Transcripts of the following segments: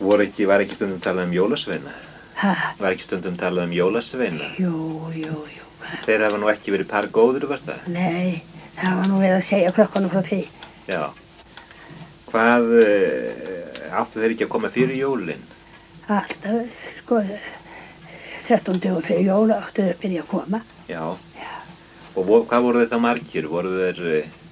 Var ekki stundum talað um jólasveina? Ha? Var ekki stundum talað um jólasveina? Jú. Þeir hafa nú ekki verið par góður, var það? Nei, það var nú verið að segja krökkunum frá því. Já. Hvað áttu þeir ekki að koma fyrir jólin? Alltaf, sko, 13 dögum fyrir jól áttu þeir að byrja að koma. Já. Og hvað voru þetta margir? Voru þeir...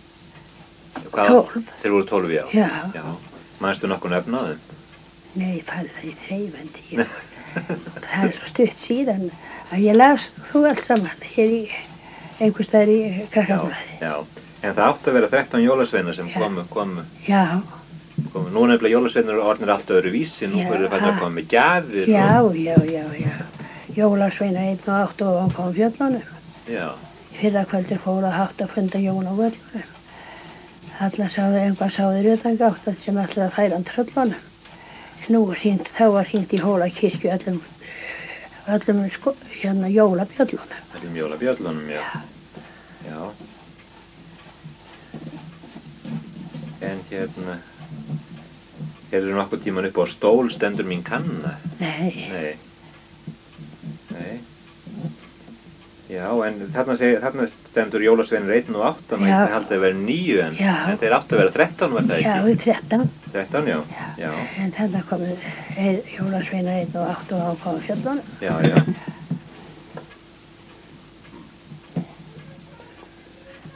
12. Þeir voru 12, já. Já. Manstu nokkuð nöfn á þeim? Nei, það í þreifandi. Það svo stutt síðan að ég las þú allt saman hér í einhvers staðar í krakkafræði. Já. En það átti að vera 13 jólasveina sem komu. Já. Nú nefnilega jólasveinar orðnir allt öðru vísi, nú fyrir það að koma með gjafir. Já. Jólasveina 1 og 8 og á fjöllunum. Já. Fyrra kvöldir fóru að hátt að funda jól á völlunum. Einhvað sáður utan gátt sem ætlaði að færa hann tröllunum. Þá var hringt í Hólakirkju öllum jólabjöllunum. Öllum jólabjöllunum, já. Já. En hérna nokkuð tíman upp á stól stendur mín kanna? Nei. Já, en þarna stendur jólasveinur 1 og 8, maður ekki haldið að vera 9 en þeir áttu að vera 13, var það ekki? Já, 13. 13, já. En þarna komu jólasveinar 1 og 8 og á fjöllunum. Já.